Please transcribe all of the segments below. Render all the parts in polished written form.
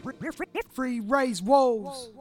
Free raise woes,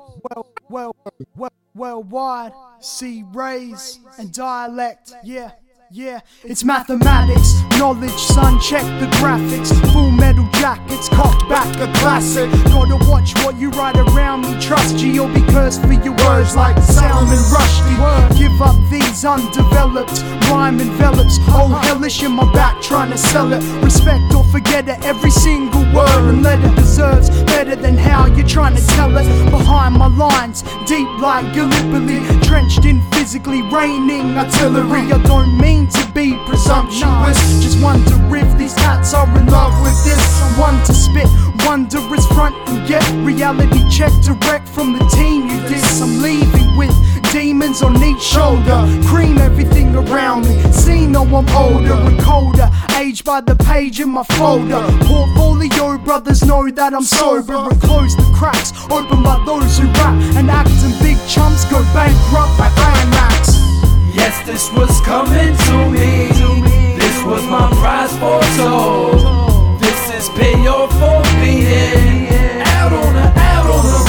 worldwide, see raise and dialect, yeah. It's mathematics, knowledge, son, check the graphics. Full metal jackets, cocked back, a classic. Gotta watch what you write around me, trust G, you'll be cursed for your words like Salman Rushdie. Give up these undeveloped rhyme envelops. Oh, hellish in my back, trying to sell it. Respect or forget it, every single word, and let it deserves better than how you're trying to tell it. Behind my lines, deep like Gallipoli, trenched in physically raining artillery. I don't mean to be presumptuous, just wonder if these cats are in love with this. One to spit, wondrous front and get reality check direct from the team you diss. I'm leaving with demons on each shoulder, cream everything around me. See, no, I'm older and colder, aged by the page in my folder. Portfolio brothers know that I'm sober, and close the cracks open by those who rap and act, and big chumps go bankrupt like IMAX. Yes, this was coming to me. This was my prize for soul. This is payoff for being out on the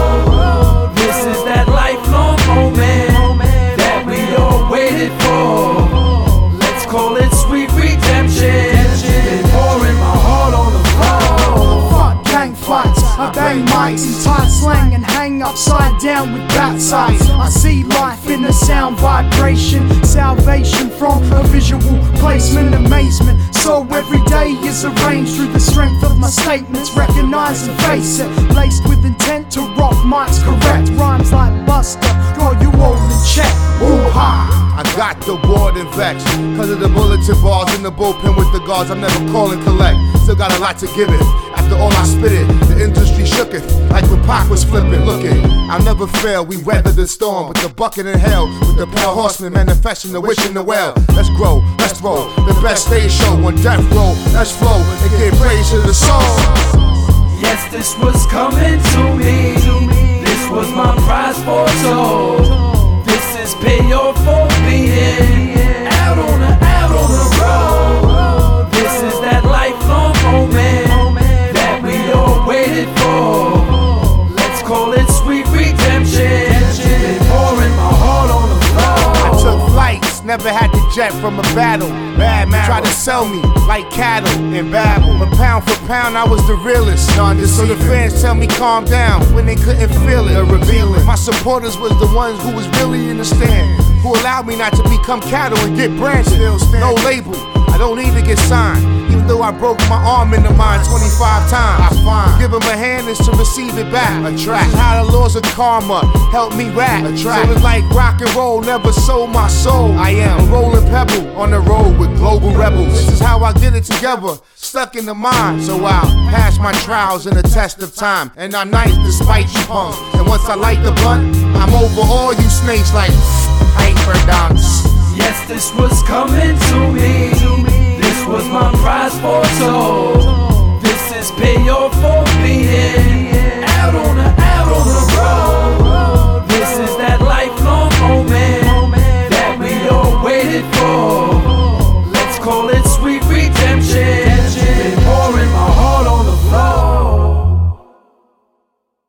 road. This is that lifelong moment that we all waited for. Let's call it sweet redemption. Been pouring my heart on the floor. Fuck gang fights, I bang mics in tight slang and hang upside down with bat sights. I see life in a sound vibration, salvation from a visual placement, amazement. So every day is arranged through the strength of my statements. Recognize and face it, laced with intent to rock mics correct. Rhymes like Buster, got you all in check. Woo-ha! I got the bored and vexed, cause of the bulletin bars in the bullpen with the guards. I'm never call and collect, still got a lot to give it. After all I spit it, the industry shook it, like when Pac was flipping. Look it, I'll never fail, we weather the storm with the bucket in hell, with the pale horseman manifesting the wish in the well. Let's grow, let's roll, the best stage show on death row. Let's flow and give praise to the soul. Yes, this was coming to me. This was my prize for soul. This is payoff for being out on the road. This is that lifelong moment that we all waited for. Let's call it sweet redemption. Been pouring my heart on the floor. I took flights, never had to jet from a battle. Bad man tried to sell me like cattle in Babel. But pound for pound, I was the realest. So the fans tell me calm down when they couldn't feel it. They're revealing. My supporters was the ones who was really in the stand, who allowed me not to become cattle and get branded. No label, I don't need to get signed. Even though I broke my arm in the mine 25 times, to give him a hand is to receive it back. This is how the laws of karma help me rap. So it's like rock and roll, never sold my soul. I am a rolling pebble on the road with global rebels. This is how I get it together, stuck in the mind. So I'll pass my trials in the test of time, and I'm nice despite you punks. And once I light the blunt, I'm over all you snakes like hyper-dunks. Yes, this was coming to me. This was my prize for soul. This is payoff for being